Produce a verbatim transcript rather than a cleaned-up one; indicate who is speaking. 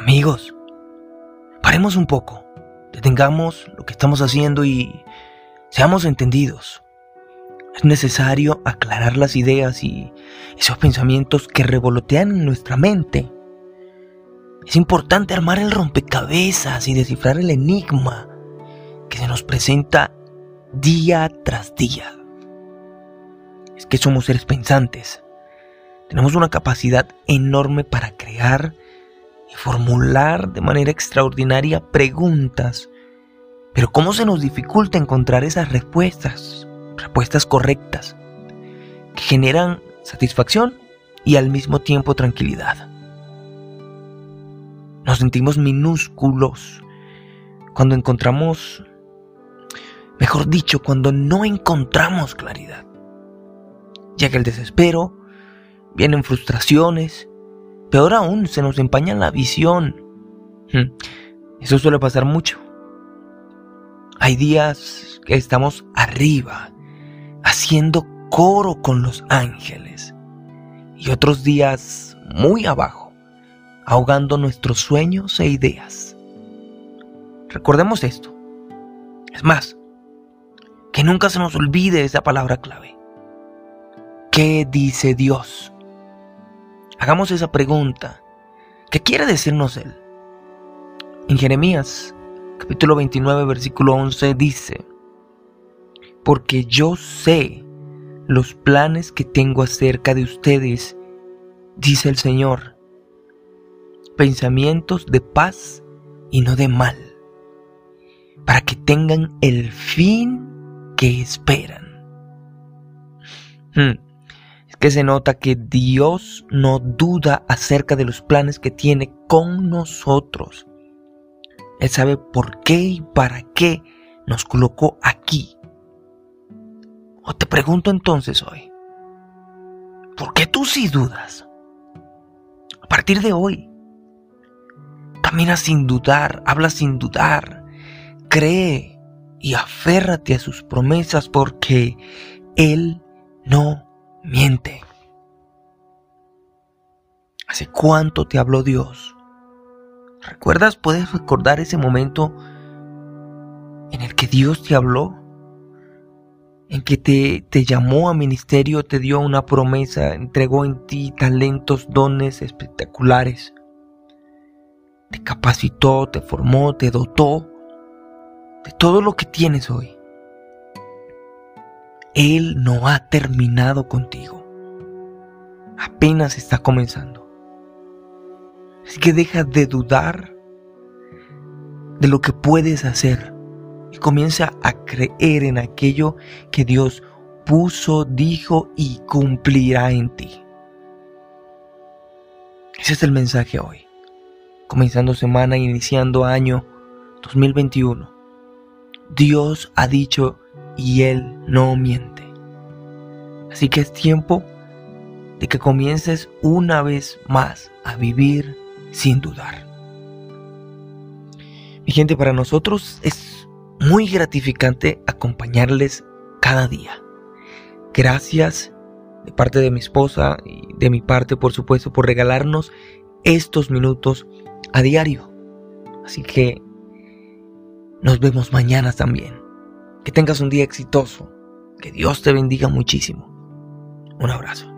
Speaker 1: Amigos, paremos un poco, detengamos lo que estamos haciendo y seamos entendidos. Es necesario aclarar las ideas y esos pensamientos que revolotean en nuestra mente. Es importante armar el rompecabezas y descifrar el enigma que se nos presenta día tras día. Es que somos seres pensantes. Tenemos una capacidad enorme para crear y formular de manera extraordinaria preguntas. Pero ¿cómo se nos dificulta encontrar esas respuestas? Respuestas correctas, que generan satisfacción y al mismo tiempo tranquilidad. Nos sentimos minúsculos cuando encontramos, mejor dicho, cuando no encontramos claridad. Llega el desespero, vienen frustraciones, peor aún, se nos empaña la visión. Eso suele pasar mucho. Hay días que estamos arriba, haciendo coro con los ángeles, y otros días muy abajo, ahogando nuestros sueños e ideas. Recordemos esto. Es más, que nunca se nos olvide esa palabra clave. ¿Qué dice Dios? Hagamos esa pregunta. ¿Qué quiere decirnos Él? En Jeremías, capítulo veintinueve, versículo once, dice: porque yo sé los planes que tengo acerca de ustedes, dice el Señor, pensamientos de paz y no de mal, para que tengan el fin que esperan. Hmm. Es que se nota que Dios no duda acerca de los planes que tiene con nosotros. Él sabe por qué y para qué nos colocó aquí. O te pregunto entonces hoy, ¿por qué tú sí dudas? A partir de hoy, camina sin dudar, habla sin dudar, cree y aférrate a sus promesas porque Él no miente. ¿Hace cuánto te habló Dios? ¿Recuerdas? ¿Puedes recordar ese momento en el que Dios te habló? En que te, te llamó a ministerio, te dio una promesa, entregó en ti talentos, dones espectaculares. Te capacitó, te formó, te dotó de todo lo que tienes hoy. Él no ha terminado contigo. Apenas está comenzando. Así que deja de dudar de lo que puedes hacer y comienza a creer en aquello que Dios puso, dijo y cumplirá en ti. Ese es el mensaje hoy. Comenzando semana, iniciando año dos mil veintiuno. Dios ha dicho y Él no miente. Así que es tiempo de que comiences una vez más a vivir sin dudar. Mi gente, para nosotros es muy gratificante acompañarles cada día. Gracias de parte de mi esposa y de mi parte, por supuesto, por regalarnos estos minutos a diario. Así que nos vemos mañana también. Que tengas un día exitoso. Que Dios te bendiga muchísimo. Un abrazo.